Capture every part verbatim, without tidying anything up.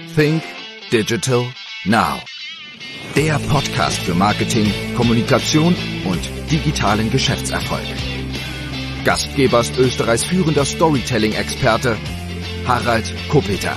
Think Digital Now. Der Podcast für Marketing, Kommunikation und digitalen Geschäftserfolg. Gastgeber ist Österreichs führender Storytelling-Experte Harald Kopeter.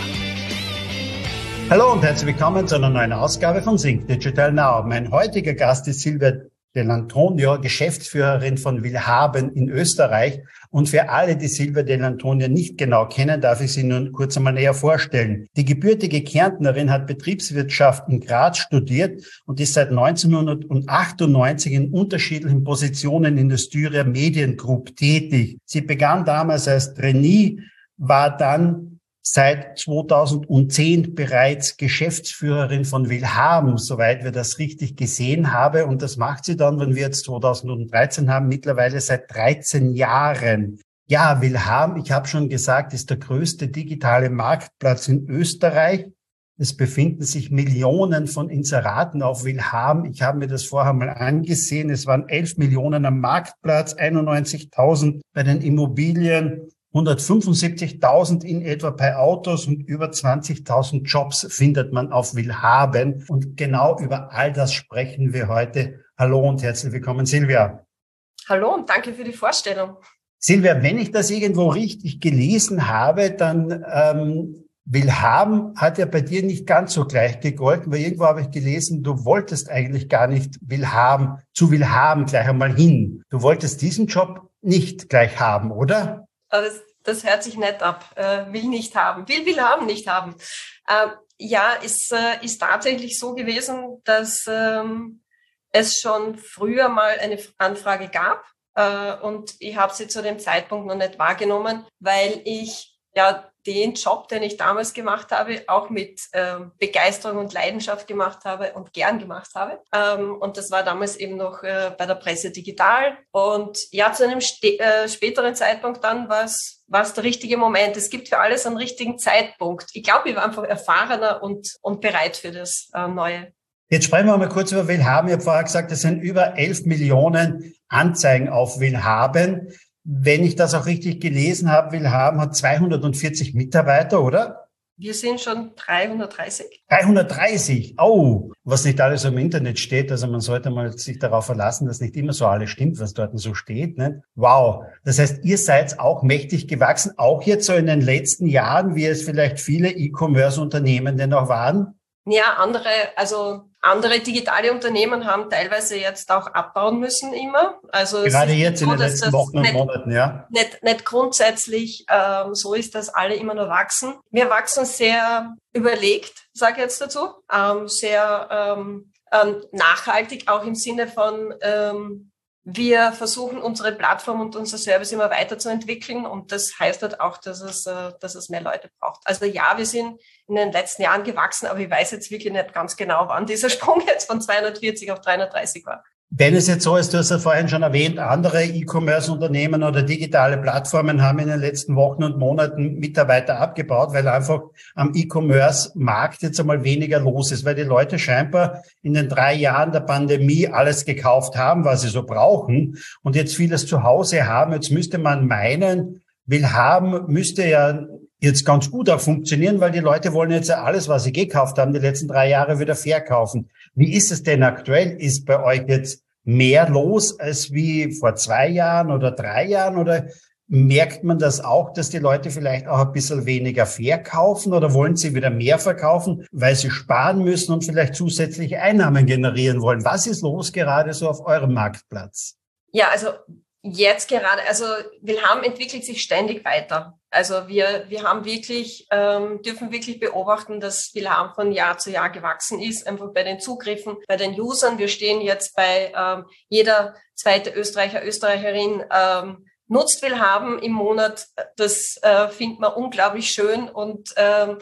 Hallo und herzlich willkommen zu einer neuen Ausgabe von Think Digital Now. Mein heutiger Gast ist Silvia Dell'Antonio, Geschäftsführerin von willhaben in Österreich. Und für alle, die Silvia Dell'Antonio nicht genau kennen, darf ich sie nun kurz einmal näher vorstellen. Die gebürtige Kärntnerin hat Betriebswirtschaft in Graz studiert und ist seit neunzehnhundertachtundneunzig in unterschiedlichen Positionen in der Styria Mediengroup tätig. Sie begann damals als Trainee, war dann seit zweitausendzehn bereits Geschäftsführerin von willhaben, soweit wir das richtig gesehen haben. Und das macht sie dann, wenn wir jetzt zweitausenddreizehn haben, mittlerweile seit dreizehn Jahren. Ja, willhaben, ich habe schon gesagt, ist der größte digitale Marktplatz in Österreich. Es befinden sich Millionen von Inseraten auf willhaben. Ich habe mir das vorher mal angesehen. Es waren elf Millionen am Marktplatz, einundneunzigtausend bei den Immobilien, hundertfünfundsiebzigtausend in etwa bei Autos und über zwanzigtausend Jobs findet man auf willhaben. Und genau über all das sprechen wir heute. Hallo und herzlich willkommen, Silvia. Hallo und danke für die Vorstellung. Silvia, wenn ich das irgendwo richtig gelesen habe, dann ähm, willhaben hat ja bei dir nicht ganz so gleich gegolten, weil irgendwo habe ich gelesen, du wolltest eigentlich gar nicht willhaben, zu willhaben gleich einmal hin. Du wolltest diesen Job nicht gleich haben, oder? Das, das hört sich nett ab. Äh, will nicht haben. Will, will haben, nicht haben. Äh, ja, es äh, ist tatsächlich so gewesen, dass ähm, es schon früher mal eine Anfrage gab äh, und ich habe sie zu dem Zeitpunkt noch nicht wahrgenommen, weil ich ja den Job, den ich damals gemacht habe, auch mit äh, Begeisterung und Leidenschaft gemacht habe und gern gemacht habe. Ähm, und das war damals eben noch äh, bei der Presse digital. Und ja, zu einem ste- äh, späteren Zeitpunkt dann war es der richtige Moment. Es gibt für alles einen richtigen Zeitpunkt. Ich glaube, ich war einfach erfahrener und, und bereit für das äh, Neue. Jetzt sprechen wir mal kurz über willhaben. Ich habe vorher gesagt, es sind über elf Millionen Anzeigen auf willhaben. Wenn ich das auch richtig gelesen habe, willhaben hat zweihundertvierzig Mitarbeiter, oder? Wir sind schon dreihundertdreißig. dreihundertdreißig, oh, was nicht alles im Internet steht. Also man sollte mal sich darauf verlassen, dass nicht immer so alles stimmt, was dort so steht. Ne? Wow, das heißt, ihr seid auch mächtig gewachsen, auch jetzt so in den letzten Jahren, wie es vielleicht viele E-Commerce-Unternehmen denn auch waren? Ja, andere, also andere digitale Unternehmen haben teilweise jetzt auch abbauen müssen immer. Also gerade jetzt so, in den letzten Wochen und nicht, Monaten, ja. Nicht, nicht grundsätzlich ähm, so ist, dass alle immer nur wachsen. Wir wachsen sehr überlegt, sage ich jetzt dazu, ähm, sehr ähm, ähm, nachhaltig, auch im Sinne von ähm, wir versuchen, unsere Plattform und unser Service immer weiterzuentwickeln und das heißt halt auch, dass es, äh, dass es mehr Leute braucht. Also ja, wir sind in den letzten Jahren gewachsen, aber ich weiß jetzt wirklich nicht ganz genau, wann dieser Sprung jetzt von zweihundertvierzig auf dreihundertdreißig war. Wenn es jetzt so ist, du hast ja vorhin schon erwähnt, andere E-Commerce-Unternehmen oder digitale Plattformen haben in den letzten Wochen und Monaten Mitarbeiter abgebaut, weil einfach am E-Commerce-Markt jetzt einmal weniger los ist, weil die Leute scheinbar in den drei Jahren der Pandemie alles gekauft haben, was sie so brauchen und jetzt vieles zu Hause haben. Jetzt müsste man meinen, willhaben müsste ja jetzt ganz gut auch funktionieren, weil die Leute wollen jetzt ja alles, was sie gekauft haben, die letzten drei Jahre wieder verkaufen. Wie ist es denn aktuell? Ist bei euch jetzt mehr los als wie vor zwei Jahren oder drei Jahren? Oder merkt man das auch, dass die Leute vielleicht auch ein bisschen weniger verkaufen oder wollen sie wieder mehr verkaufen, weil sie sparen müssen und vielleicht zusätzliche Einnahmen generieren wollen? Was ist los gerade so auf eurem Marktplatz? Ja, also jetzt gerade, also willhaben entwickelt sich ständig weiter. Also wir wir haben wirklich, ähm, dürfen wirklich beobachten, dass willhaben von Jahr zu Jahr gewachsen ist, einfach bei den Zugriffen, bei den Usern. Wir stehen jetzt bei ähm, jeder zweite Österreicher, Österreicherin ähm, nutzt willhaben im Monat. Das äh, findet man unglaublich schön und ähm,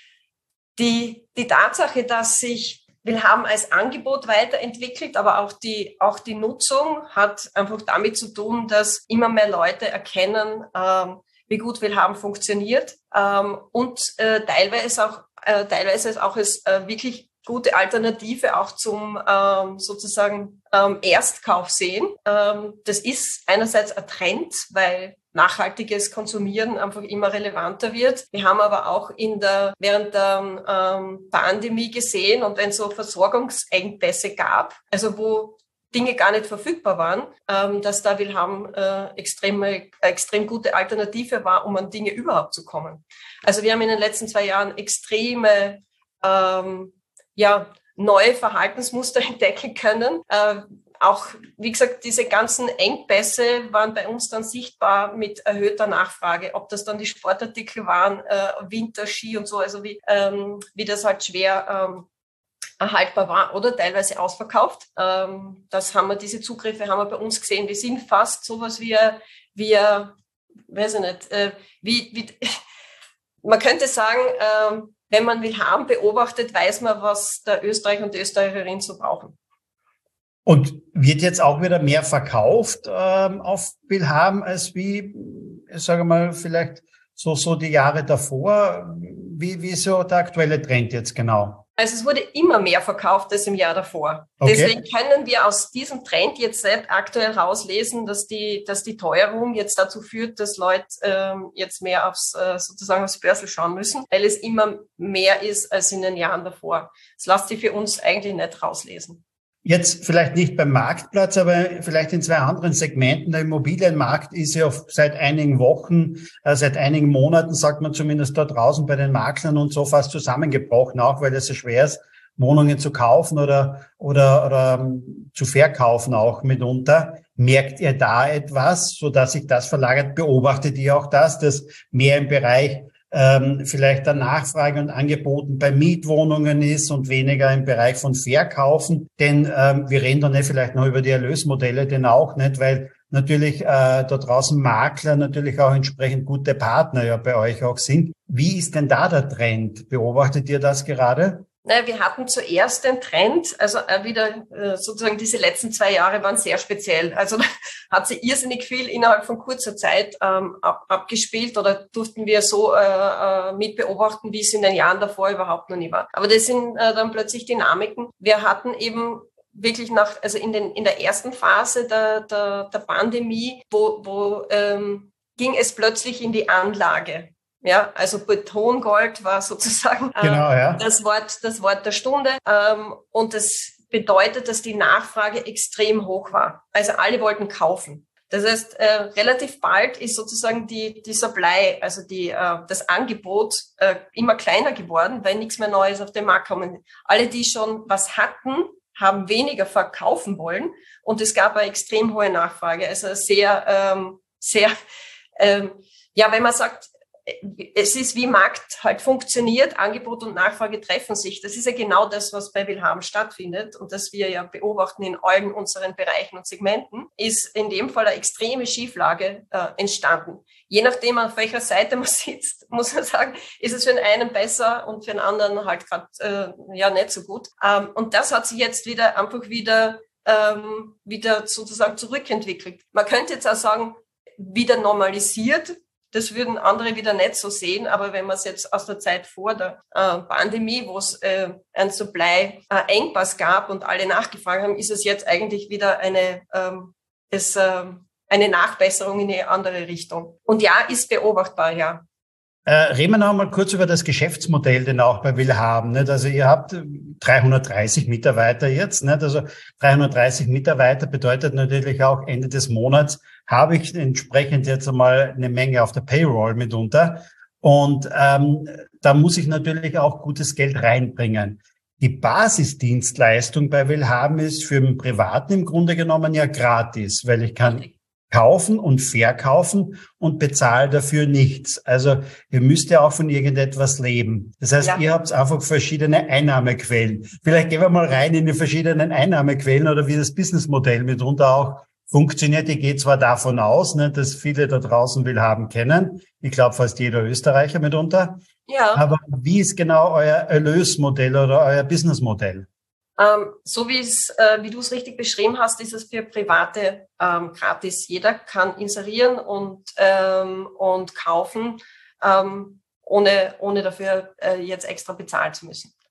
die die Tatsache, dass sich willhaben als Angebot weiterentwickelt, aber auch die, auch die Nutzung hat einfach damit zu tun, dass immer mehr Leute erkennen, ähm, wie gut willhaben funktioniert ähm, und äh, teilweise auch, äh, teilweise auch es äh, wirklich gute Alternative auch zum ähm, sozusagen ähm, Erstkauf sehen. Ähm, das ist einerseits ein Trend, weil nachhaltiges Konsumieren einfach immer relevanter wird. Wir haben aber auch in der während der ähm, Pandemie gesehen und wenn es so Versorgungsengpässe gab, also wo Dinge gar nicht verfügbar waren, ähm, dass da Willhaben äh, extreme, extrem gute Alternative war, um an Dinge überhaupt zu kommen. Also wir haben in den letzten zwei Jahren extreme ähm, ja, neue Verhaltensmuster entdecken können. Äh, auch, wie gesagt, diese ganzen Engpässe waren bei uns dann sichtbar mit erhöhter Nachfrage. Ob das dann die Sportartikel waren, äh, Winter, Ski und so, also wie, ähm, wie das halt schwer ähm, erhaltbar war oder teilweise ausverkauft. Ähm, das haben wir, diese Zugriffe haben wir bei uns gesehen. Die sind fast sowas wie, wie weiß ich nicht, äh, wie, wie man könnte sagen, äh, wenn man Willhaben beobachtet, weiß man, was der Österreicher und die Österreicherin so brauchen. Und wird jetzt auch wieder mehr verkauft ähm, auf Willhaben als wie, ich sage mal, vielleicht so so die Jahre davor? Wie wie ist so der aktuelle Trend jetzt genau? Also es wurde immer mehr verkauft als im Jahr davor. Okay. Deswegen können wir aus diesem Trend jetzt aktuell rauslesen, dass die, dass die Teuerung jetzt dazu führt, dass Leute ähm, jetzt mehr aufs, äh, sozusagen aufs Börsel schauen müssen, weil es immer mehr ist als in den Jahren davor. Das lässt sich für uns eigentlich nicht rauslesen. Jetzt vielleicht nicht beim Marktplatz, aber vielleicht in zwei anderen Segmenten. Der Immobilienmarkt ist ja seit einigen Wochen, äh, seit einigen Monaten, sagt man zumindest da draußen bei den Maklern und so, fast zusammengebrochen, auch weil es so schwer ist, Wohnungen zu kaufen oder oder oder um, zu verkaufen auch mitunter. Merkt ihr da etwas, so dass sich das verlagert? Beobachtet ihr auch das, dass mehr im Bereich ähm, vielleicht der Nachfrage und Angeboten bei Mietwohnungen ist und weniger im Bereich von Verkaufen? Denn ähm, wir reden dann nicht vielleicht noch über die Erlösmodelle, denn auch nicht, weil natürlich äh, da draußen Makler natürlich auch entsprechend gute Partner ja bei euch auch sind. Wie ist denn da der Trend? Beobachtet ihr das gerade? Naja, wir hatten zuerst den Trend, also äh, wieder äh, sozusagen diese letzten zwei Jahre waren sehr speziell. Also da hat sich irrsinnig viel innerhalb von kurzer Zeit ähm, ab, abgespielt oder durften wir so äh, äh, mit beobachten, wie es in den Jahren davor überhaupt noch nie war. Aber das sind äh, dann plötzlich Dynamiken. Wir hatten eben wirklich nach, also in den in der ersten Phase der der, der Pandemie, wo wo ähm, ging es plötzlich in die Anlage. Ja, also Betongold war sozusagen äh, genau, ja. das Wort, das Wort der Stunde. Ähm, und das bedeutet, dass die Nachfrage extrem hoch war. Also alle wollten kaufen. Das heißt, äh, relativ bald ist sozusagen die, die Supply, also die, äh, das Angebot äh, immer kleiner geworden, weil nichts mehr Neues auf den Markt kommen. Alle, die schon was hatten, haben weniger verkaufen wollen. Und es gab eine extrem hohe Nachfrage. Also sehr, ähm, sehr, ähm, ja, wenn man sagt, es ist, wie Markt halt funktioniert, Angebot und Nachfrage treffen sich. Das ist ja genau das, was bei Willhaben stattfindet und das wir ja beobachten in allen unseren Bereichen und Segmenten, ist in dem Fall eine extreme Schieflage äh, entstanden. Je nachdem, auf welcher Seite man sitzt, muss man sagen, ist es für den einen besser und für den anderen halt gerade äh, ja nicht so gut. Ähm, und das hat sich jetzt wieder einfach wieder, ähm, wieder sozusagen zurückentwickelt. Man könnte jetzt auch sagen, wieder normalisiert. Das würden andere wieder nicht so sehen, aber wenn man es jetzt aus der Zeit vor der äh, Pandemie, wo es äh, einen Supply-Engpass gab und alle nachgefragt haben, ist es jetzt eigentlich wieder eine, ähm, es, äh, eine Nachbesserung in eine andere Richtung. Und ja, ist beobachtbar, ja. Äh, reden wir noch mal kurz über das Geschäftsmodell, den auch bei Willhaben. Nicht? Also ihr habt dreihundertdreißig Mitarbeiter jetzt. Nicht? Also dreihundertdreißig Mitarbeiter bedeutet natürlich auch Ende des Monats habe ich entsprechend jetzt einmal eine Menge auf der Payroll mitunter. Und ähm, da muss ich natürlich auch gutes Geld reinbringen. Die Basisdienstleistung bei Willhaben ist für den Privaten im Grunde genommen ja gratis, weil ich kann kaufen und verkaufen und bezahle dafür nichts. Also ihr müsst ja auch von irgendetwas leben. Das heißt, ja. Ihr habt einfach verschiedene Einnahmequellen. Vielleicht gehen wir mal rein in die verschiedenen Einnahmequellen oder wie das Businessmodell mitunter auch funktioniert. Ich gehe zwar davon aus, ne, dass viele da draußen Willhaben kennen. Ich glaube fast jeder Österreicher mitunter. Ja. Aber wie ist genau euer Erlösmodell oder euer Businessmodell? Ähm, so wie es, äh, wie du es richtig beschrieben hast, ist es für Private ähm, gratis. Jeder kann inserieren und ähm, und kaufen, ähm, ohne ohne dafür äh, jetzt extra bezahlen zu müssen.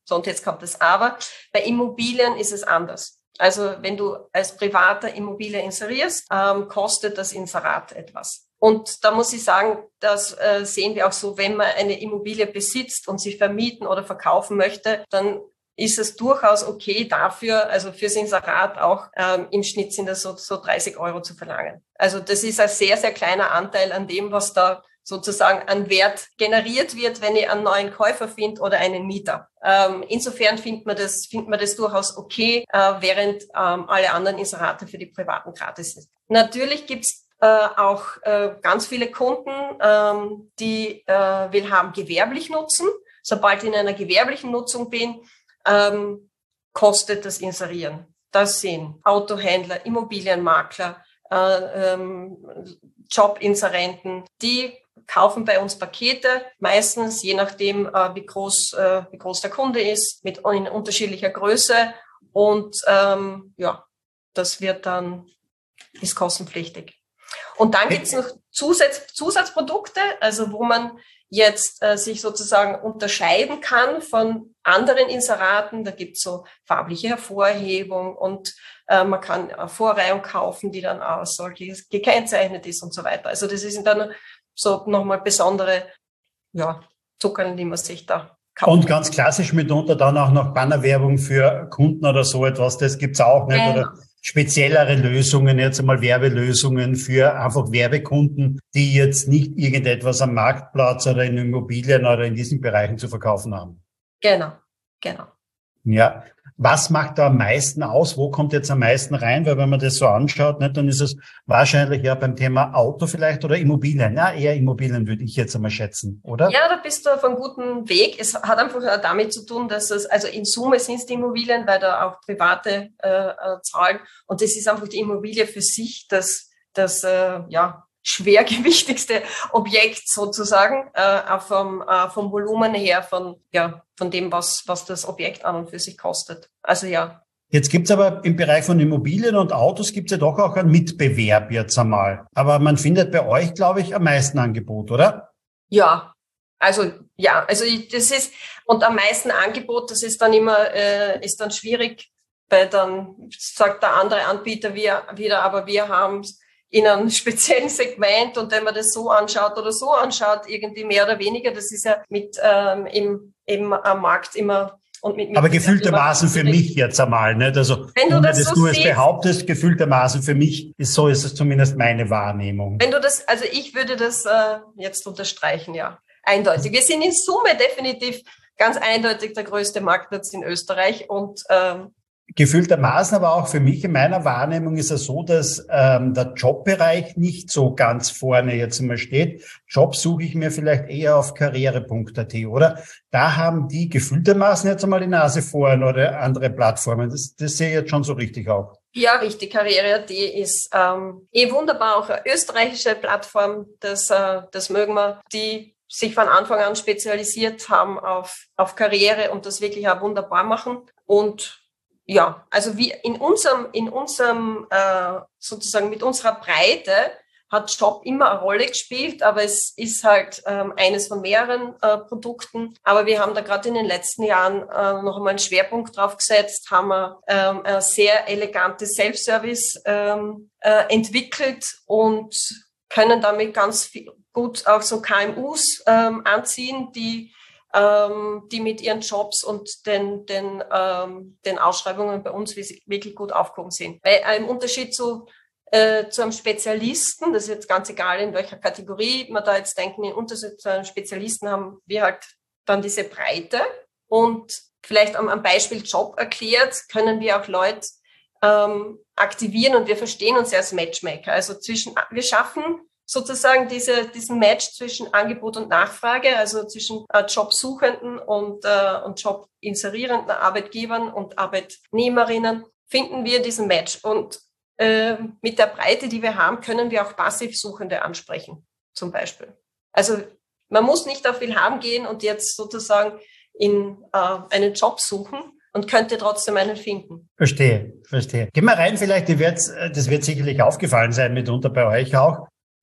So, und jetzt kommt das Aber. Bei Immobilien ist es anders. Also wenn du als privater Immobilie inserierst, ähm, kostet das Inserat etwas. Und da muss ich sagen, das äh, sehen wir auch so, wenn man eine Immobilie besitzt und sie vermieten oder verkaufen möchte, dann ist es durchaus okay dafür, also fürs Inserat auch ähm, im Schnitt sind das so, so dreißig Euro zu verlangen. Also das ist ein sehr, sehr kleiner Anteil an dem, was da sozusagen an Wert generiert wird, wenn ich einen neuen Käufer finde oder einen Mieter. Ähm, insofern findet man das, findet man das durchaus okay, äh, während ähm, alle anderen Inserate für die Privaten gratis sind. Natürlich gibt's äh, auch äh, ganz viele Kunden, ähm, die äh, Willhaben gewerblich nutzen. Sobald ich in einer gewerblichen Nutzung bin, ähm, kostet das Inserieren. Das sind Autohändler, Immobilienmakler, äh, ähm, Jobinserenten, die kaufen bei uns Pakete, meistens je nachdem, äh, wie groß äh, wie groß der Kunde ist, mit in unterschiedlicher Größe und ähm, ja, das wird dann ist kostenpflichtig. Und dann gibt's noch Zusatz, Zusatzprodukte, also wo man jetzt äh, sich sozusagen unterscheiden kann von anderen Inseraten. Da gibt's so farbliche Hervorhebung und äh, man kann eine Vorreihung kaufen, die dann auch solche gekennzeichnet ist und so weiter. Also das sind dann so nochmal besondere ja, Zucker, die man sich da kauft. Und ganz klassisch mitunter dann auch noch Bannerwerbung für Kunden oder so etwas, das gibt's auch nicht. Genau. Oder speziellere Lösungen, jetzt einmal Werbelösungen für einfach Werbekunden, die jetzt nicht irgendetwas am Marktplatz oder in Immobilien oder in diesen Bereichen zu verkaufen haben. Genau, genau. Ja. Was macht da am meisten aus? Wo kommt jetzt am meisten rein? Weil wenn man das so anschaut, nicht, dann ist es wahrscheinlich ja beim Thema Auto vielleicht oder Immobilien. Ja, eher Immobilien würde ich jetzt einmal schätzen, oder? Ja, da bist du auf einem guten Weg. Es hat einfach damit zu tun, dass es, also in Summe sind es die Immobilien, weil da auch Private äh, äh, zahlen. Und das ist einfach die Immobilie für sich, das, das äh, ja, schwergewichtigste Objekt sozusagen, äh, auch vom, äh, vom Volumen her, von, ja, von dem, was, was das Objekt an und für sich kostet. Also ja. Jetzt gibt's aber im Bereich von Immobilien und Autos gibt's ja doch auch einen Mitbewerb jetzt einmal. Aber man findet bei euch, glaube ich, am meisten Angebot, oder? Ja, also ja, also das ist, und am meisten Angebot, das ist dann immer, äh, ist dann schwierig, weil dann sagt der andere Anbieter wir, wieder, aber wir haben in einem speziellen Segment und wenn man das so anschaut oder so anschaut, irgendwie mehr oder weniger, das ist ja mit ähm, im, im am Markt immer und mit aber gefühltermaßen für mich jetzt einmal, nicht? Also wenn du das, das so du siehst, es behauptest, gefühltermaßen für mich ist so, ist es zumindest meine Wahrnehmung. Wenn du das, also ich würde das äh, jetzt unterstreichen, ja, eindeutig. Wir sind in Summe definitiv ganz eindeutig der größte Marktplatz in Österreich und ähm, gefühltermaßen, aber auch für mich in meiner Wahrnehmung ist es so, dass ähm, der Jobbereich nicht so ganz vorne jetzt immer steht. Job suche ich mir vielleicht eher auf karriere punkt a t, oder? Da haben die gefühltermaßen jetzt einmal die Nase vorn oder andere Plattformen. Das, das sehe ich jetzt schon so richtig auch. Ja, richtig. karriere punkt a t ist ähm, eh wunderbar, auch eine österreichische Plattform. Das, äh, das mögen wir, die sich von Anfang an spezialisiert haben auf, auf Karriere und das wirklich auch wunderbar machen. Und ja, also wie in unserem, in unserem äh, sozusagen mit unserer Breite hat Job immer eine Rolle gespielt, aber es ist halt ähm, eines von mehreren äh, Produkten. Aber wir haben da gerade in den letzten Jahren äh, noch einmal einen Schwerpunkt drauf gesetzt, haben wir ähm, ein sehr elegantes Self-Service ähm, äh, entwickelt und können damit ganz viel, gut auch so K M Us ähm, anziehen, die ähm, die mit ihren Jobs und den, den, ähm, den Ausschreibungen bei uns wirklich gut aufgehoben sind. Weil äh, im Unterschied zu, äh, zu einem Spezialisten, das ist jetzt ganz egal, in welcher Kategorie man da jetzt denken, im Unterschied zu einem Spezialisten haben wir halt dann diese Breite und vielleicht am, am Beispiel Job erklärt, können wir auch Leute ähm, aktivieren und wir verstehen uns ja als Matchmaker. Also zwischen, wir schaffen sozusagen diese, diesen Match zwischen Angebot und Nachfrage, also zwischen äh, Jobsuchenden und, äh, und Jobinserierenden Arbeitgebern und Arbeitnehmerinnen, finden wir diesen Match. Und äh, mit der Breite, die wir haben, können wir auch Passivsuchende ansprechen, zum Beispiel. Also man muss nicht auf Willhaben gehen und jetzt sozusagen in äh, einen Job suchen und könnte trotzdem einen finden. Verstehe, verstehe. Gehen wir rein, vielleicht, die wird's, das wird sicherlich aufgefallen sein, mitunter bei euch auch.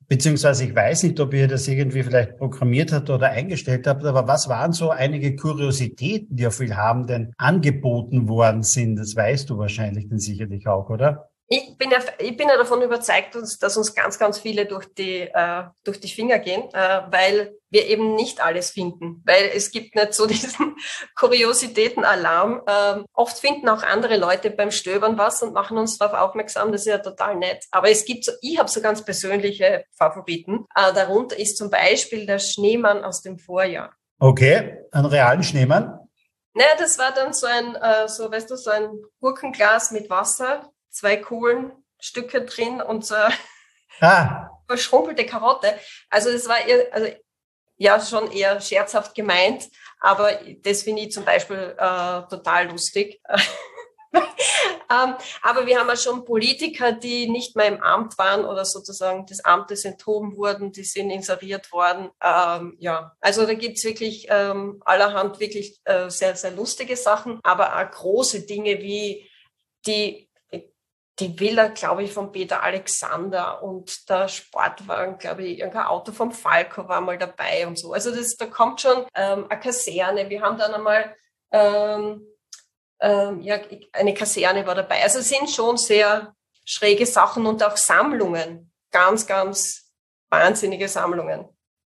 beziehungsweise ich weiß nicht, ob ihr das irgendwie vielleicht programmiert habt oder eingestellt habt, aber was waren so einige Kuriositäten, die auf Willhaben angeboten worden sind? Das weißt du wahrscheinlich dann sicherlich auch, oder? Ich bin ja, ich bin ja davon überzeugt, dass uns ganz, ganz viele durch die, äh, durch die Finger gehen, äh, weil wir eben nicht alles finden. Weil es gibt nicht so diesen Kuriositäten-Alarm. Ähm, oft finden auch andere Leute beim Stöbern was und machen uns darauf aufmerksam. Das ist ja total nett. Aber es gibt so, ich habe so ganz persönliche Favoriten. Äh, darunter ist zum Beispiel der Schneemann aus dem Vorjahr. Okay, einen realen Schneemann? Naja, das war dann so ein, äh, so, weißt du, so ein Gurkenglas mit Wasser, zwei Kohlenstücke drin und so ah. verschrumpelte Karotte. Also das war eher, also ja schon eher scherzhaft gemeint, aber das finde ich zum Beispiel äh, total lustig. ähm, aber wir haben ja schon Politiker, die nicht mehr im Amt waren oder sozusagen des Amtes enthoben wurden, die sind inseriert worden. Ähm, ja, also da gibt's wirklich ähm, allerhand wirklich äh, sehr, sehr lustige Sachen, aber auch große Dinge wie die Die Villa, glaube ich, von Peter Alexander und der Sportwagen, glaube ich, irgendein Auto vom Falco war mal dabei und so. Also das, da kommt schon ähm, eine Kaserne. Wir haben dann einmal, ähm, ähm, ja, eine Kaserne war dabei. Also es sind schon sehr schräge Sachen und auch Sammlungen. Ganz, ganz wahnsinnige Sammlungen.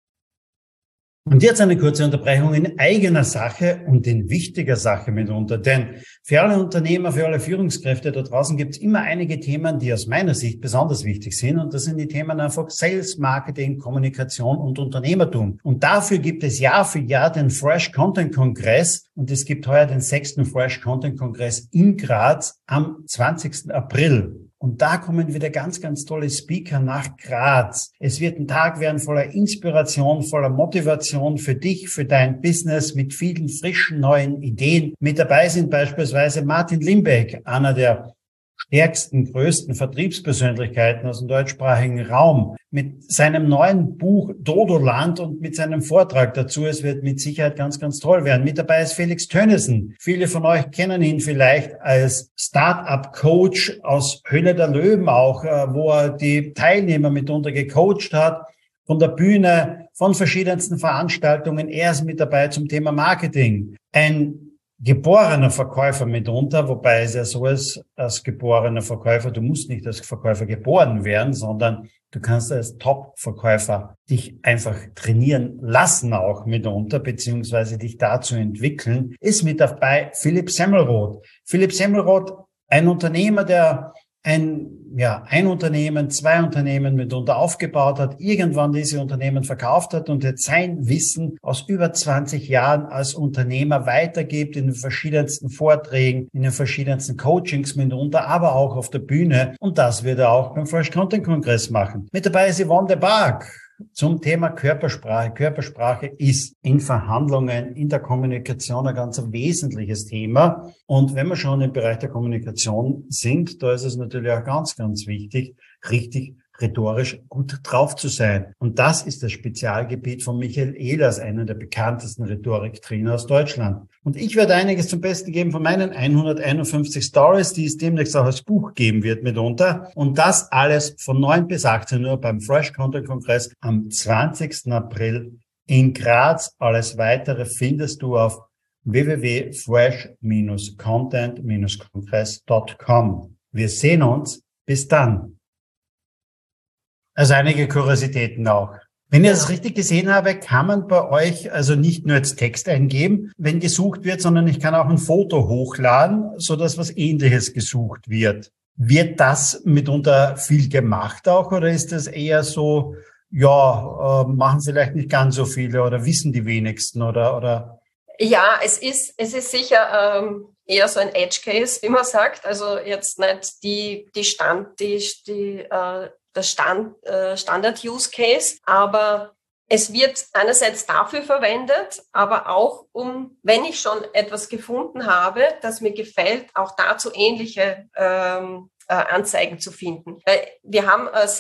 Und jetzt eine kurze Unterbrechung in eigener Sache und in wichtiger Sache mitunter. Denn für alle Unternehmer, für alle Führungskräfte da draußen gibt es immer einige Themen, die aus meiner Sicht besonders wichtig sind. Und das sind die Themen einfach Sales, Marketing, Kommunikation und Unternehmertum. Und dafür gibt es Jahr für Jahr den Fresh Content Kongress. Und es gibt heuer den sechsten Fresh Content Kongress in Graz am zwanzigsten April. Und da kommen wieder ganz, ganz tolle Speaker nach Graz. Es wird ein Tag werden voller Inspiration, voller Motivation für dich, für dein Business mit vielen frischen neuen Ideen. Mit dabei sind beispielsweise Martin Limbeck, einer der stärksten, größten Vertriebspersönlichkeiten aus dem deutschsprachigen Raum, mit seinem neuen Buch Dodoland und mit seinem Vortrag dazu. Es wird mit Sicherheit ganz, ganz toll werden. Mit dabei ist Felix Tönnissen. Viele von euch kennen ihn vielleicht als Start-up-Coach aus Höhle der Löwen auch, wo er die Teilnehmer mitunter gecoacht hat, von der Bühne, von verschiedensten Veranstaltungen. Er ist mit dabei zum Thema Marketing. Ein geborener Verkäufer mitunter, wobei es ja so ist, als geborener Verkäufer, du musst nicht als Verkäufer geboren werden, sondern du kannst als Top-Verkäufer dich einfach trainieren lassen auch mitunter, beziehungsweise dich dazu entwickeln, ist mit dabei Philipp Semmelroth. Philipp Semmelroth, ein Unternehmer, der ein, ja, ein Unternehmen, zwei Unternehmen mitunter aufgebaut hat, irgendwann diese Unternehmen verkauft hat und jetzt sein Wissen aus über zwanzig Jahren als Unternehmer weitergibt in den verschiedensten Vorträgen, in den verschiedensten Coachings mitunter, aber auch auf der Bühne. Und das wird er auch beim Fresh Content Kongress machen. Mit dabei ist Yvonne de Barg zum Thema Körpersprache. Körpersprache ist in Verhandlungen, in der Kommunikation ein ganz wesentliches Thema. Und wenn wir schon im Bereich der Kommunikation sind, da ist es natürlich auch ganz, ganz wichtig, richtig rhetorisch gut drauf zu sein. Und das ist das Spezialgebiet von Michael Ehlers, einer der bekanntesten Rhetoriktrainer aus Deutschland. Und ich werde einiges zum Besten geben von meinen hunderteinundfünfzig Stories, die es demnächst auch als Buch geben wird mitunter. Und das alles von neun bis achtzehn Uhr beim Fresh Content Kongress am zwanzigsten April in Graz. Alles Weitere findest du auf w w w punkt fresh content kongress punkt com. Wir sehen uns. Bis dann. Also einige Kuriositäten auch. Wenn ich das richtig gesehen habe, kann man bei euch also nicht nur jetzt Text eingeben, wenn gesucht wird, sondern ich kann auch ein Foto hochladen, so dass was Ähnliches gesucht wird. Wird das mitunter viel gemacht auch oder ist das eher so, ja, äh, machen vielleicht nicht ganz so viele oder wissen die wenigsten oder oder? Ja, es ist es ist sicher ähm, eher so ein Edge Case, wie man sagt. Also jetzt nicht die die Stand die die äh, das Stand, äh, Standard-Use-Case, aber es wird einerseits dafür verwendet, aber auch um, wenn ich schon etwas gefunden habe, das mir gefällt, auch dazu ähnliche ähm, äh, Anzeigen zu finden. Weil wir haben äh, sehr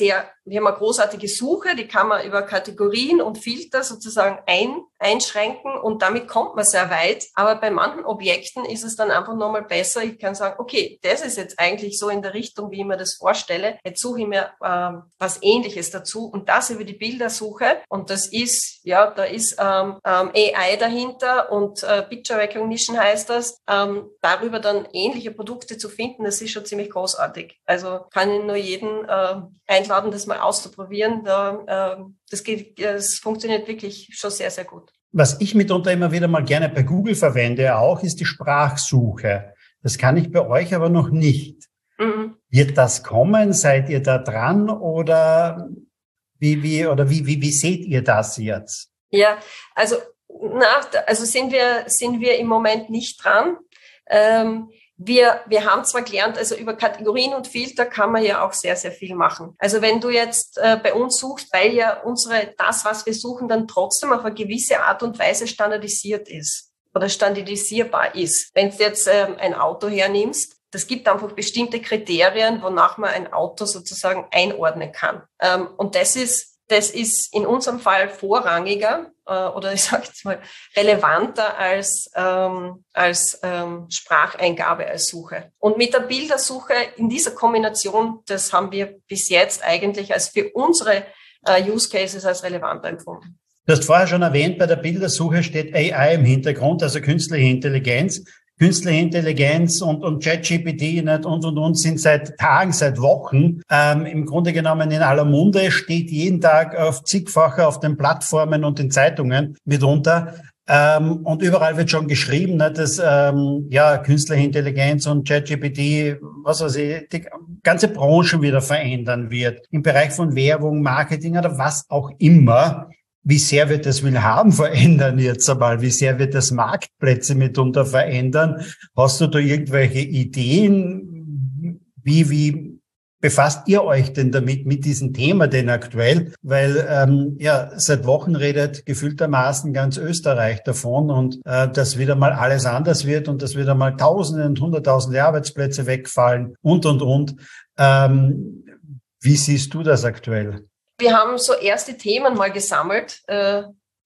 wir haben eine großartige Suche, die kann man über Kategorien und Filter sozusagen ein, einschränken und damit kommt man sehr weit. Aber bei manchen Objekten ist es dann einfach nochmal besser. Ich kann sagen, okay, das ist jetzt eigentlich so in der Richtung, wie ich mir das vorstelle. Jetzt suche ich mir ähm, was Ähnliches dazu und das über die Bildersuche. Und das ist, ja, da ist ähm, ähm, A I dahinter und äh, Picture Recognition heißt das. Ähm, darüber dann ähnliche Produkte zu finden, das ist schon ziemlich großartig. Also kann ich nur jeden äh, einladen, das mal auszuprobieren. Da, äh, das, geht, das funktioniert wirklich schon sehr, sehr gut. Was ich mitunter immer wieder mal gerne bei Google verwende auch, ist die Sprachsuche. Das kann ich bei euch aber noch nicht. Mhm. Wird das kommen? Seid ihr da dran oder wie, wie, oder wie, wie, wie seht ihr das jetzt? Ja, also, na, also sind wir, sind wir im Moment nicht dran. Ähm, Wir, wir haben zwar gelernt, also über Kategorien und Filter kann man ja auch sehr, sehr viel machen. Also wenn du jetzt äh, bei uns suchst, weil ja unsere, das, was wir suchen, dann trotzdem auf eine gewisse Art und Weise standardisiert ist oder standardisierbar ist. Wenn du jetzt ähm, ein Auto hernimmst, das gibt einfach bestimmte Kriterien, wonach man ein Auto sozusagen einordnen kann. Ähm, und das ist Das ist in unserem Fall vorrangiger äh, oder ich sage jetzt mal relevanter als ähm, als ähm, Spracheingabe, als Suche. Und mit der Bildersuche in dieser Kombination, das haben wir bis jetzt eigentlich als für unsere äh, Use Cases als relevant empfunden. Du hast vorher schon erwähnt, bei der Bildersuche steht A I im Hintergrund, also künstliche Intelligenz. Künstliche Intelligenz und, und ChatGPT nicht und, und, und sind seit Tagen, seit Wochen ähm, im Grunde genommen in aller Munde, steht jeden Tag auf zigfache auf den Plattformen und den Zeitungen mitunter. Ähm, und überall wird schon geschrieben, ne, dass ähm, ja künstliche Intelligenz und ChatGPT, was weiß ich, die ganze Branche wieder verändern wird. Im Bereich von Werbung, Marketing oder was auch immer. Wie sehr wird das Willhaben verändern jetzt einmal? Wie sehr wird das Marktplätze mitunter verändern? Hast du da irgendwelche Ideen? Wie, wie befasst ihr euch denn damit, mit diesem Thema denn aktuell? Weil, ähm, ja, seit Wochen redet gefühltermaßen ganz Österreich davon und, äh, dass wieder mal alles anders wird und dass wieder mal Tausende und Hunderttausende Arbeitsplätze wegfallen und, und, und. Ähm, wie siehst du das aktuell? Wir haben so erste Themen mal gesammelt äh,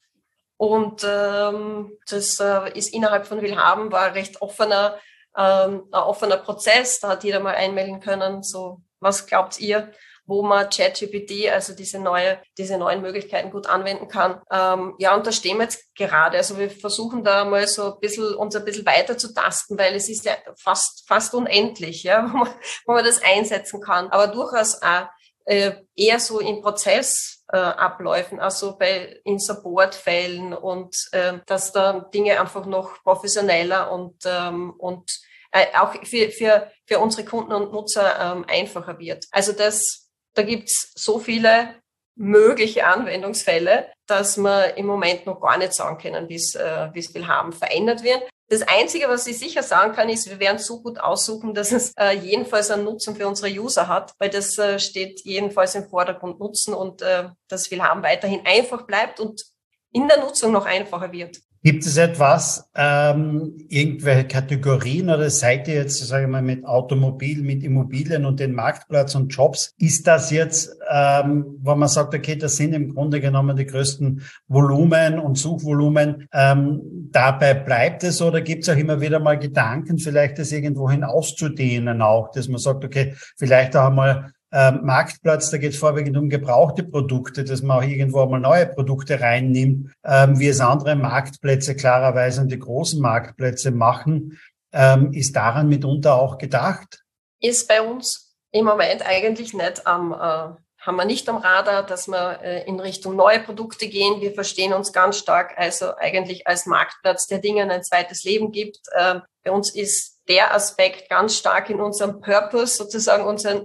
und ähm, das äh, ist innerhalb von Willhaben war ein recht offener, ähm, ein offener Prozess. Da hat jeder mal einmelden können, so was glaubt ihr, wo man ChatGPT, also diese neue, diese neuen Möglichkeiten gut anwenden kann. Ähm, ja, und da stehen wir jetzt gerade. Also wir versuchen da mal so ein bisschen, uns ein bisschen weiter zu tasten, weil es ist ja fast, fast unendlich, ja, wo man, wo man das einsetzen kann. Aber durchaus auch eher so in Prozessabläufen, äh, also bei in Supportfällen und äh, dass da Dinge einfach noch professioneller und ähm, und äh, auch für für für unsere Kunden und Nutzer ähm, einfacher wird. Also das da gibt's so viele mögliche Anwendungsfälle, dass wir im Moment noch gar nicht sagen können, wie es äh, wie es Willhaben verändert wird. Das Einzige, was ich sicher sagen kann, ist, wir werden so gut aussuchen, dass es äh, jedenfalls einen Nutzen für unsere User hat, weil das äh, steht jedenfalls im Vordergrund Nutzen und äh, das Willhaben weiterhin einfach bleibt und in der Nutzung noch einfacher wird. Gibt es etwas, ähm, irgendwelche Kategorien oder seid ihr jetzt, sage ich mal, mit Automobil, mit Immobilien und den Marktplatz und Jobs? Ist das jetzt, ähm, wo man sagt, okay, das sind im Grunde genommen die größten Volumen und Suchvolumen, ähm, dabei bleibt es oder gibt es auch immer wieder mal Gedanken, vielleicht das irgendwo hinauszudehnen auch, dass man sagt, okay, vielleicht auch einmal Ähm, Marktplatz, da geht es vorwiegend um gebrauchte Produkte, dass man auch irgendwo einmal neue Produkte reinnimmt, ähm, wie es andere Marktplätze klarerweise und die großen Marktplätze machen. Ähm, ist daran mitunter auch gedacht? Ist bei uns im Moment eigentlich nicht am, äh, haben wir nicht am Radar, dass wir äh, in Richtung neue Produkte gehen. Wir verstehen uns ganz stark also eigentlich als Marktplatz, der Dingen ein zweites Leben gibt. Äh, bei uns ist der Aspekt ganz stark in unserem Purpose, sozusagen unseren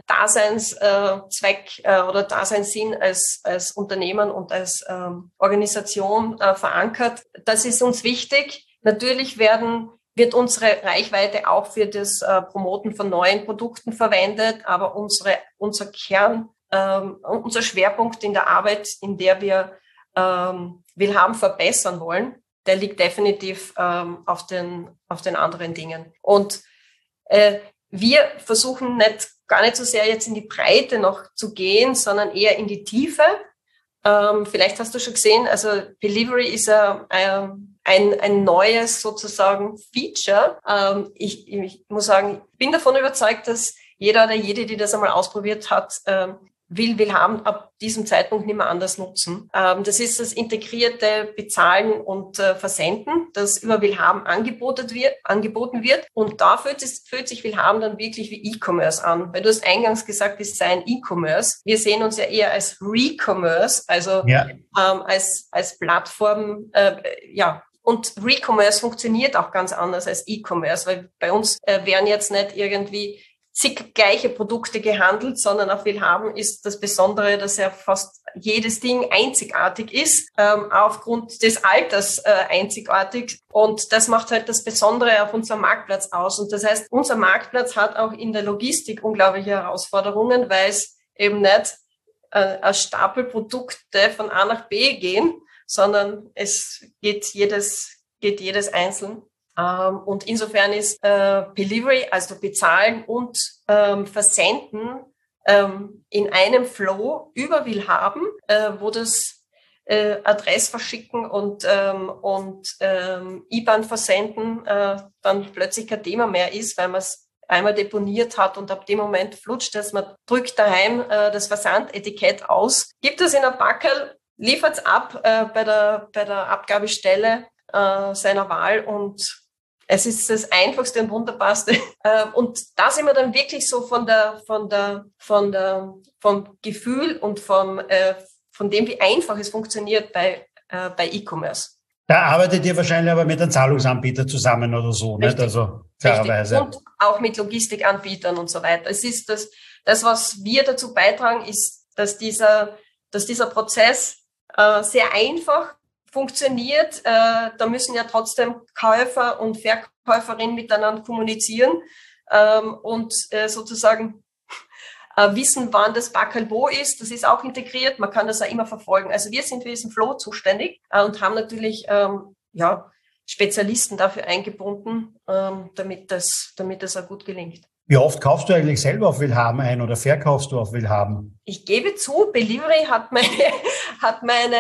Daseinszweck äh, oder Daseinssinn als, als Unternehmen und als ähm, Organisation äh, verankert. Das ist uns wichtig. Natürlich werden, wird unsere Reichweite auch für das äh, Promoten von neuen Produkten verwendet, aber unsere, unser Kern, ähm, unser Schwerpunkt in der Arbeit, in der wir ähm, Willhaben verbessern wollen, der liegt definitiv ähm, auf den auf den anderen Dingen. Und äh, wir versuchen nicht gar nicht so sehr jetzt in die Breite noch zu gehen, sondern eher in die Tiefe. Ähm, vielleicht hast du schon gesehen, also Pelivery ist ein, ein, ein neues sozusagen Feature. Ähm, ich, ich muss sagen, ich bin davon überzeugt, dass jeder oder jede, die das einmal ausprobiert hat, ähm, will, will haben, ab diesem Zeitpunkt nicht mehr anders nutzen. Ähm, das ist das integrierte Bezahlen und äh, Versenden, das über Willhaben angeboten wird, angeboten wird. Und da fühlt, es, fühlt sich Willhaben dann wirklich wie E-Commerce an. Weil du hast eingangs gesagt, es sei ein E-Commerce. Wir sehen uns ja eher als Re-Commerce, also ja. ähm, als, als Plattform, äh, ja. Und Re-Commerce funktioniert auch ganz anders als E-Commerce, weil bei uns äh, werden jetzt nicht irgendwie zig gleiche Produkte gehandelt, sondern auf Willhaben ist das Besondere, dass ja fast jedes Ding einzigartig ist, ähm, aufgrund des Alters äh, einzigartig. Und das macht halt das Besondere auf unserem Marktplatz aus. Und das heißt, unser Marktplatz hat auch in der Logistik unglaubliche Herausforderungen, weil es eben nicht äh, ein Stapel Produkte von A nach B gehen, sondern es geht jedes, geht jedes einzeln. Ähm, und insofern ist äh, Pelivery, also Bezahlen und ähm, Versenden ähm, in einem Flow über Willhaben, äh, wo das äh, Adressverschicken und, ähm, und ähm, I B A N versenden äh, dann plötzlich kein Thema mehr ist, weil man es einmal deponiert hat und ab dem Moment flutscht es, man drückt daheim äh, das Versandetikett aus, gibt es in ein Packerl, liefert es ab äh, bei der, bei der Abgabestelle äh, seiner Wahl und es ist das Einfachste und Wunderbarste. Und da sind wir dann wirklich so von der, von der, von der, vom Gefühl und vom, äh, von dem, wie einfach es funktioniert bei, äh, bei E-Commerce. Da arbeitet ihr wahrscheinlich aber mit einem Zahlungsanbieter zusammen oder so, Richtig. Nicht? Also, klarerweise. Und auch mit Logistikanbietern und so weiter. Es ist das, das, was wir dazu beitragen, ist, dass dieser, dass dieser Prozess, äh, sehr einfach funktioniert. Äh, da müssen ja trotzdem Käufer und Verkäuferin miteinander kommunizieren ähm, und äh, sozusagen äh, wissen, wann das Packerl wo ist. Das ist auch integriert. Man kann das auch immer verfolgen. Also wir sind für diesen Flow zuständig äh, und haben natürlich ähm, ja, Spezialisten dafür eingebunden, ähm, damit das, damit das auch gut gelingt. Wie oft kaufst du eigentlich selber auf Willhaben ein oder verkaufst du auf Willhaben? Ich gebe zu, Pelivery hat meine, hat meine,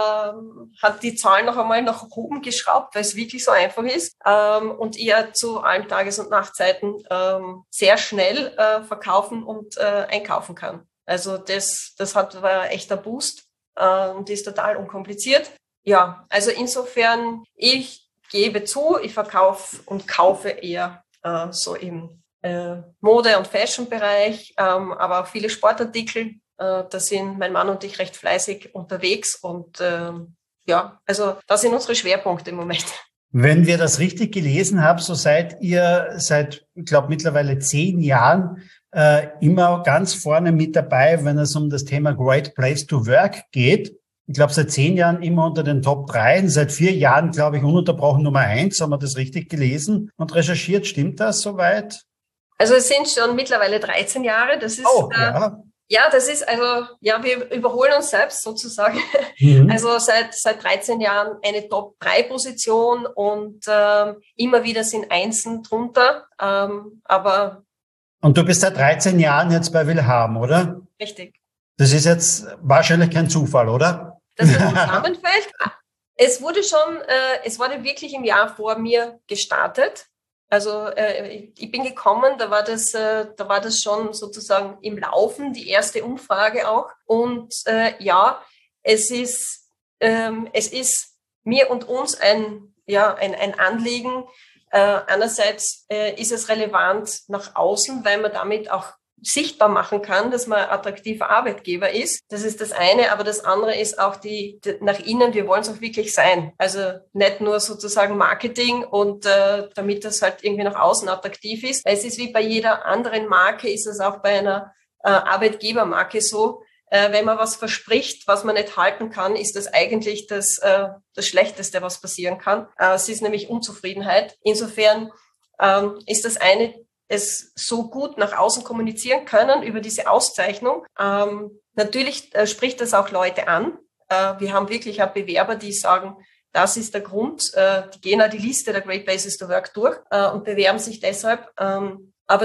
ähm, hat die Zahlen noch einmal nach oben geschraubt, weil es wirklich so einfach ist ähm, und ihr zu allen Tages- und Nachtzeiten ähm, sehr schnell äh, verkaufen und äh, einkaufen kann. Also das, das hat war ein echter Boost äh, und ist total unkompliziert. Ja, also insofern, ich gebe zu, ich verkaufe und kaufe eher äh, so im Mode- und Fashion-Bereich, ähm, aber auch viele Sportartikel. Äh, da sind mein Mann und ich recht fleißig unterwegs und ähm, ja, also das sind unsere Schwerpunkte im Moment. Wenn wir das richtig gelesen haben, so seid ihr seit, ich glaube, mittlerweile zehn Jahren äh, immer ganz vorne mit dabei, wenn es um das Thema Great Place to Work geht. Ich glaube, seit zehn Jahren immer unter den Top drei, seit vier Jahren, glaube ich, ununterbrochen Nummer eins. Haben wir das richtig gelesen und recherchiert? Stimmt das soweit? Also es sind schon mittlerweile dreizehn Jahre. Das ist oh, äh, ja. ja, das ist also ja, wir überholen uns selbst sozusagen. Mhm. Also seit seit dreizehn Jahren eine Top drei Position und ähm, immer wieder sind Einsen drunter. Ähm, aber und du bist seit dreizehn Jahren jetzt bei Willhaben, oder? Richtig. Das ist jetzt wahrscheinlich kein Zufall, oder? Dass das zusammenfällt. Es wurde schon, äh, es wurde wirklich im Jahr vor mir gestartet. Also äh, ich bin gekommen, da war das, äh, da war das schon sozusagen im Laufen, die erste Umfrage auch. Und äh, ja, es ist, ähm, es ist mir und uns ein, ja, ein, ein Anliegen. Äh, einerseits äh, ist es relevant nach außen, weil man damit auch sichtbar machen kann, dass man ein attraktiver Arbeitgeber ist. Das ist das eine, aber das andere ist auch die, die nach innen, wir wollen es auch wirklich sein. Also nicht nur sozusagen Marketing und äh, damit das halt irgendwie nach außen attraktiv ist. Es ist wie bei jeder anderen Marke, ist es auch bei einer äh, Arbeitgebermarke so, äh, wenn man was verspricht, was man nicht halten kann, ist das eigentlich das, äh, das Schlechteste, was passieren kann. Äh, es ist nämlich Unzufriedenheit. Insofern ähm, ist das eine, es so gut nach außen kommunizieren können über diese Auszeichnung. Ähm, natürlich äh, spricht das auch Leute an. Äh, wir haben wirklich auch Bewerber, die sagen, das ist der Grund. Äh, die gehen auch die Liste der Great Places to Work durch äh, und bewerben sich deshalb. Ähm, aber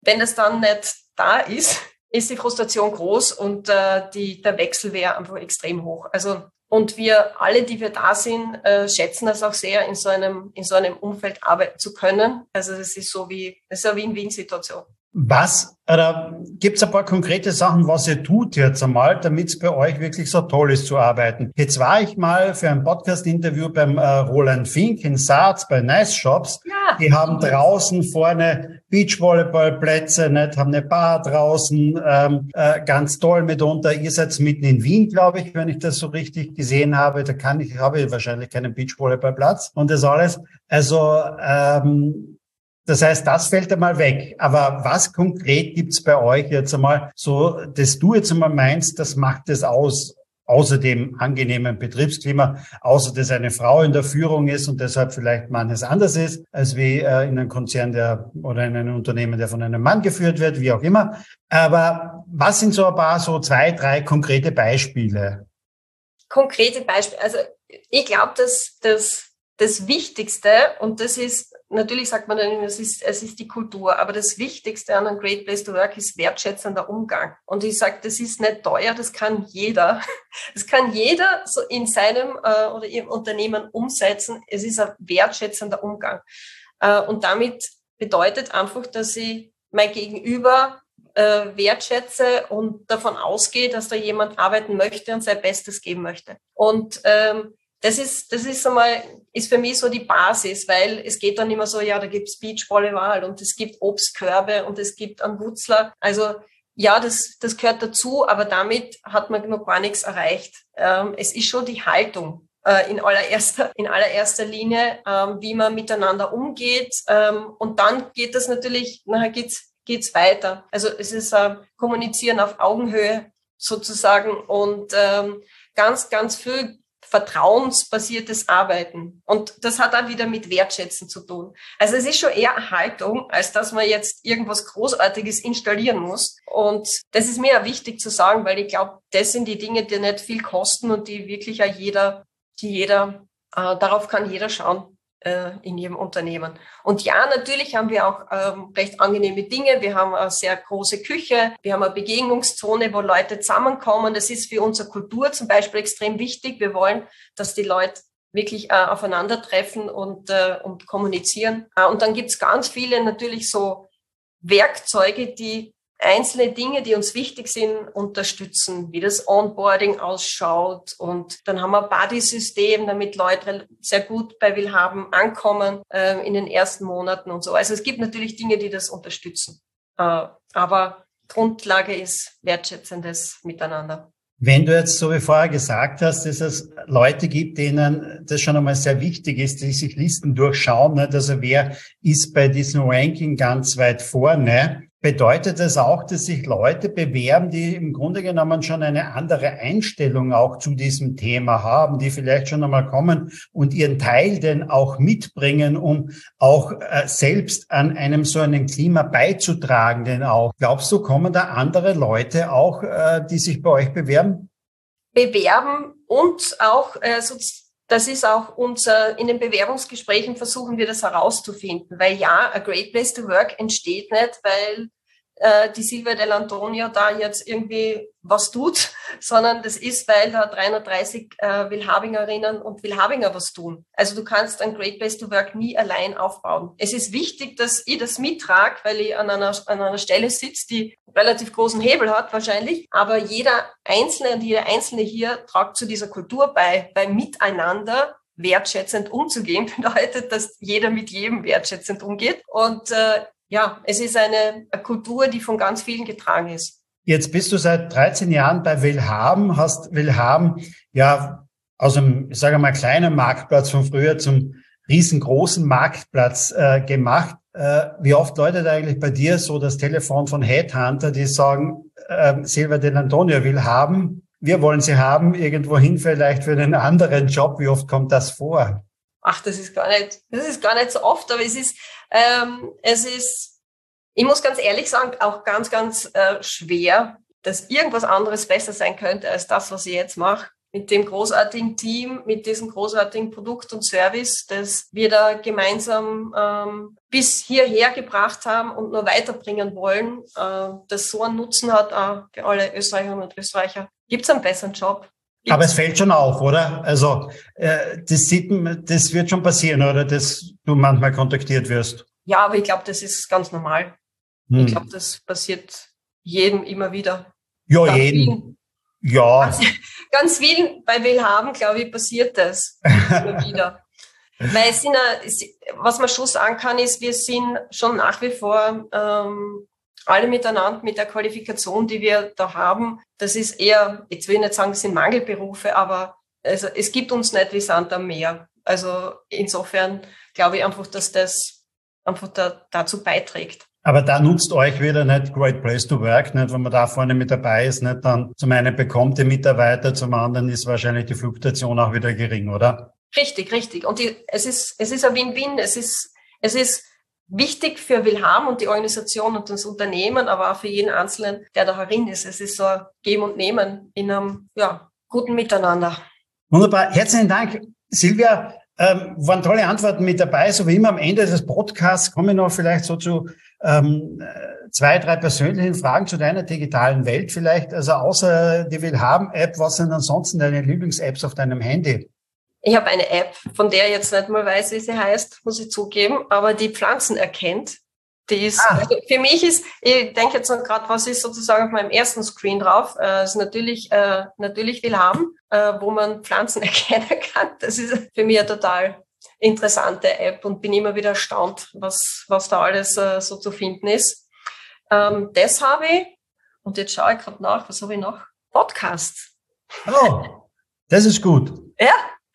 wenn das dann nicht da ist, ist die Frustration groß und äh, die, der Wechsel wäre einfach extrem hoch. Also und wir alle, die wir da sind, äh, schätzen das auch sehr, in so einem in so einem Umfeld arbeiten zu können. Also das ist so wie das ist eine Win-Win-Situation. Was, oder gibt's ein paar konkrete Sachen, was ihr tut jetzt einmal, damit es bei euch wirklich so toll ist zu arbeiten? Jetzt war ich mal für ein Podcast-Interview beim äh, Roland Fink in Saaz bei Nice Shops. Ja. Die haben draußen vorne Beachvolleyballplätze, nicht, haben eine Bar draußen, ähm, äh, ganz toll mitunter. Ihr seid mitten in Wien, glaube ich, wenn ich das so richtig gesehen habe. Da kann ich, habe ich wahrscheinlich keinen Beachvolleyballplatz und das alles. Also, ähm, das heißt, das fällt einmal weg. Aber was konkret gibt's bei euch jetzt einmal so, dass du jetzt einmal meinst, das macht es aus, außer dem angenehmen Betriebsklima, außer dass eine Frau in der Führung ist und deshalb vielleicht manches anders ist, als wie äh, in einem Konzern der oder in einem Unternehmen, der von einem Mann geführt wird, wie auch immer. Aber was sind so ein paar, so zwei, drei konkrete Beispiele? Konkrete Beispiele. Also ich glaube, dass das das Wichtigste, und das ist, natürlich sagt man dann, es ist, es ist die Kultur, aber das Wichtigste an einem Great Place to Work ist wertschätzender Umgang. Und ich sage, das ist nicht teuer, das kann jeder. Das kann jeder so in seinem äh, oder im Unternehmen umsetzen. Es ist ein wertschätzender Umgang. Äh, und damit bedeutet einfach, dass ich mein Gegenüber äh, wertschätze und davon ausgehe, dass da jemand arbeiten möchte und sein Bestes geben möchte. Und ähm, Das ist, das ist einmal, ist für mich so die Basis, weil es geht dann immer so, ja, da gibt's Beachvolleyball und es gibt Obstkörbe und es gibt einen Wutzler. Also, ja, das, das gehört dazu, aber damit hat man noch gar nichts erreicht. Ähm, es ist schon die Haltung, äh, in allererster, in allererster Linie, ähm, wie man miteinander umgeht. Ähm, und dann geht das natürlich, nachher geht's, geht's weiter. Also, es ist, äh, Kommunizieren auf Augenhöhe sozusagen und, ähm, ganz, ganz viel vertrauensbasiertes Arbeiten. Und das hat auch wieder mit Wertschätzen zu tun. Also es ist schon eher eine Haltung, als dass man jetzt irgendwas Großartiges installieren muss. Und das ist mir auch wichtig zu sagen, weil ich glaube, das sind die Dinge, die nicht viel kosten und die wirklich auch jeder, die jeder, äh, darauf kann jeder schauen äh, in jedem Unternehmen. Und ja, natürlich haben wir auch ähm, recht angenehme Dinge. Wir haben eine sehr große Küche. Wir haben eine Begegnungszone, wo Leute zusammenkommen. Das ist für unsere Kultur zum Beispiel extrem wichtig. Wir wollen, dass die Leute wirklich äh, aufeinandertreffen und, äh, und kommunizieren. Äh, und dann gibt's ganz viele natürlich so Werkzeuge, die einzelne Dinge, die uns wichtig sind, unterstützen, wie das Onboarding ausschaut. Und dann haben wir ein Buddy-System, damit Leute sehr gut bei Willhaben ankommen äh, in den ersten Monaten und so. Also es gibt natürlich Dinge, die das unterstützen. Äh, aber Grundlage ist wertschätzendes Miteinander. Wenn du jetzt, so wie vorher gesagt hast, dass es Leute gibt, denen das schon einmal sehr wichtig ist, die sich Listen durchschauen, nicht? Also wer ist bei diesem Ranking ganz weit vorne, bedeutet das auch, dass sich Leute bewerben, die im Grunde genommen schon eine andere Einstellung auch zu diesem Thema haben, die vielleicht schon einmal kommen und ihren Teil denn auch mitbringen, um auch äh, selbst an einem so einem Klima beizutragen, denn auch. Glaubst du, kommen da andere Leute auch, äh, die sich bei euch bewerben? Bewerben und auch, äh, so, das ist auch unser, in den Bewerbungsgesprächen versuchen wir das herauszufinden, weil ja, a Great Place to Work entsteht nicht, weil äh, die Silvia Dell'Antonia da jetzt irgendwie was tut, sondern das ist, weil da dreihundertdreißig äh, Willhabingerinnen und Willhabinger was tun. Also du kannst ein Great Place to Work nie allein aufbauen. Es ist wichtig, dass ich das mittrage, weil ich an einer, an einer Stelle sitze, die relativ großen Hebel hat wahrscheinlich, aber jeder Einzelne und jeder Einzelne hier tragt zu dieser Kultur bei, weil miteinander wertschätzend umzugehen bedeutet, dass jeder mit jedem wertschätzend umgeht. Und äh, ja, es ist eine, eine Kultur, die von ganz vielen getragen ist. Jetzt bist du seit dreizehn Jahren bei Willhaben, hast Willhaben ja aus einem, ich sage mal, kleinen Marktplatz von früher zum riesengroßen Marktplatz äh, gemacht. Äh, wie oft läutet eigentlich bei dir so das Telefon von Headhunter, die sagen, äh, Silvia Dell'Antonia will haben, wir wollen sie haben, irgendwohin vielleicht für einen anderen Job. Wie oft kommt das vor? Ach, das ist gar nicht, das ist gar nicht so oft, aber es ist, ähm, es ist, ich muss ganz ehrlich sagen, auch ganz, ganz äh, schwer, dass irgendwas anderes besser sein könnte als das, was ich jetzt mache. mit dem großartigen Team, mit diesem großartigen Produkt und Service, das wir da gemeinsam ähm, bis hierher gebracht haben und nur weiterbringen wollen, äh, das so einen Nutzen hat äh, für alle Österreicherinnen und Österreicher. Gibt es einen besseren Job? Gibt's? Aber es fällt schon auf, oder? Also äh, das sieht, das wird schon passieren, oder? Dass du manchmal kontaktiert wirst. Ja, aber ich glaube, das ist ganz normal. Hm. Ich glaube, das passiert jedem immer wieder. Ja, ganz jedem. Vielen, ja. Ganz, ganz vielen bei Willhaben, glaube ich, passiert das immer wieder. Weil es sind, was man schon sagen kann, ist, wir sind schon nach wie vor ähm, alle miteinander mit der Qualifikation, die wir da haben. Das ist eher, jetzt will ich nicht sagen, es sind Mangelberufe, aber also, es gibt uns nicht wie Sand am Meer. Also insofern glaube ich einfach, dass das einfach da, dazu beiträgt. Aber da nutzt euch wieder nicht Great Place to Work, nicht, wenn man da vorne mit dabei ist, nicht, dann zum einen bekommt ihr Mitarbeiter, zum anderen ist wahrscheinlich die Fluktuation auch wieder gering, oder? Richtig, richtig. Und die, es ist, es ist ein Win-Win. Es ist, es ist wichtig für Willhaben und die Organisation und das Unternehmen, aber auch für jeden Einzelnen, der da herin ist. Es ist so ein Geben und Nehmen in einem, ja, guten Miteinander. Wunderbar. Herzlichen Dank, Silvia. Ähm, waren tolle Antworten mit dabei. So wie immer am Ende des Podcasts komme ich noch vielleicht so zu ähm, zwei, drei persönlichen Fragen zu deiner digitalen Welt vielleicht. Also außer die Willhaben-App, was sind ansonsten deine Lieblings-Apps auf deinem Handy? Ich habe eine App, von der ich jetzt nicht mal weiß, wie sie heißt, muss ich zugeben, aber die Pflanzen erkennt. Die ist, ah. also für mich ist, ich denke jetzt noch gerade, was ist sozusagen auf meinem ersten Screen drauf, äh, ist natürlich, äh, natürlich Willhaben, äh, wo man Pflanzen erkennen kann. Das ist für mich eine total interessante App und bin immer wieder erstaunt, was, was da alles äh, so zu finden ist. Ähm, das habe ich, und jetzt schaue ich gerade nach, was habe ich noch? Podcasts. Oh, das ist gut. Ja.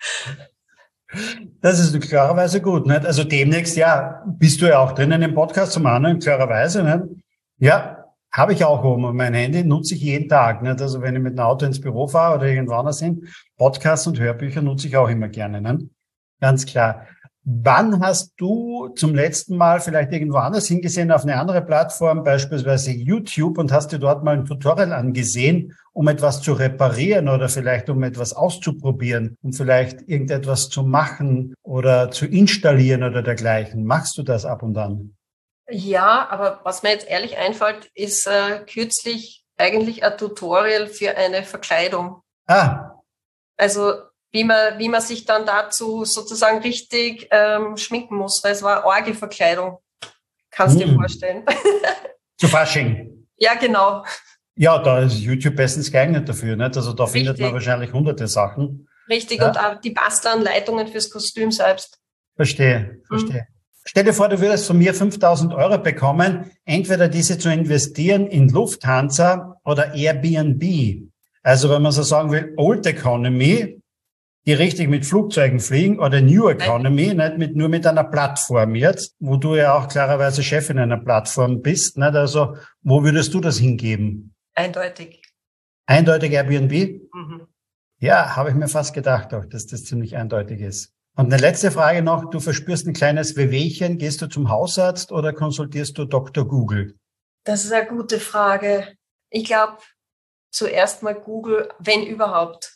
Das ist klarerweise gut, nicht? Also demnächst, ja, bist du ja auch drinnen im Podcast zum anderen, klarerweise, nicht? Ja, habe ich auch oben. Mein Handy nutze ich jeden Tag, nicht? Also wenn ich mit dem Auto ins Büro fahre oder irgendwo anders hin, Podcasts und Hörbücher nutze ich auch immer gerne, nicht? Ganz klar. Wann hast du zum letzten Mal vielleicht irgendwo anders hingesehen, auf eine andere Plattform, beispielsweise YouTube, und hast dir dort mal ein Tutorial angesehen, um etwas zu reparieren oder vielleicht um etwas auszuprobieren, um vielleicht irgendetwas zu machen oder zu installieren oder dergleichen? Machst du das ab und an? Ja, aber was mir jetzt ehrlich einfällt, ist äh, kürzlich eigentlich ein Tutorial für eine Verkleidung. Ah. Also wie man, wie man sich dann dazu sozusagen richtig ähm, schminken muss, weil es war arge Verkleidung. Kannst du hm. dir vorstellen. Zu Fasching. Ja, genau. Ja, da ist YouTube bestens geeignet dafür, nicht? Also da Richtig. findet man wahrscheinlich hunderte Sachen. Richtig, ja. Und auch die Bastelanleitungen fürs Kostüm selbst. Verstehe, verstehe. Hm. Stell dir vor, du würdest von mir fünftausend Euro bekommen, entweder diese zu investieren in Lufthansa oder Airbnb. Also wenn man so sagen will, Old Economy, die richtig mit Flugzeugen fliegen, oder New Economy, nicht mit, nur mit einer Plattform jetzt, wo du ja auch klarerweise Chefin einer Plattform bist, nicht? Also, wo würdest du das hingeben? Eindeutig. Eindeutig Airbnb? Mhm. Ja, habe ich mir fast gedacht auch, dass das ziemlich eindeutig ist. Und eine letzte Frage noch, du verspürst ein kleines Wehwehchen, gehst du zum Hausarzt oder konsultierst du Doktor Google? Das ist eine gute Frage. Ich glaube, zuerst mal Google, wenn überhaupt.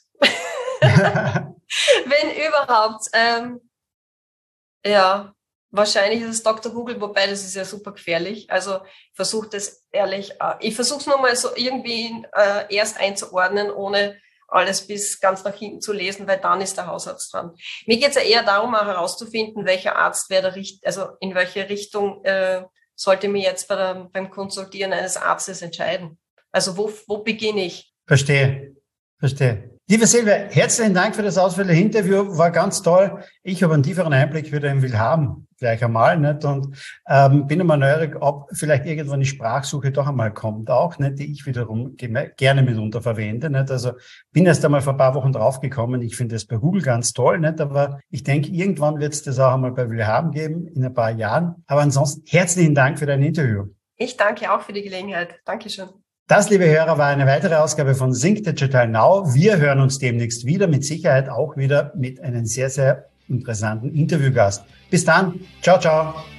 Wenn überhaupt. Ähm, ja, wahrscheinlich ist es Doktor Google, wobei das ist ja super gefährlich. Also ich versuche das ehrlich, äh, ich versuche es nur mal so irgendwie äh, erst einzuordnen, ohne alles bis ganz nach hinten zu lesen, weil dann ist der Hausarzt dran. Mir geht es ja eher darum, auch herauszufinden, welcher Arzt wäre der Richt, also in welche Richtung äh, sollte mir jetzt bei der, beim Konsultieren eines Arztes entscheiden. Also wo, wo beginne ich? Verstehe, verstehe. Liebe Silvia, herzlichen Dank für das ausführliche Interview, war ganz toll. Ich habe einen tieferen Einblick wieder im Willhaben gleich einmal, nicht? Und ähm, bin immer neugierig, ob vielleicht irgendwann die Sprachsuche doch einmal kommt, auch nicht, die ich wiederum gerne mitunter verwende, nicht? Also bin erst einmal vor ein paar Wochen draufgekommen. Ich finde das bei Google ganz toll, nicht? Aber ich denke, irgendwann wird es das auch einmal bei Willhaben geben in ein paar Jahren. Aber ansonsten herzlichen Dank für dein Interview. Ich danke auch für die Gelegenheit. Dankeschön. Das, liebe Hörer, war eine weitere Ausgabe von Think Digital Now. Wir hören uns demnächst wieder, mit Sicherheit auch wieder mit einem sehr, sehr interessanten Interviewgast. Bis dann. Ciao, ciao.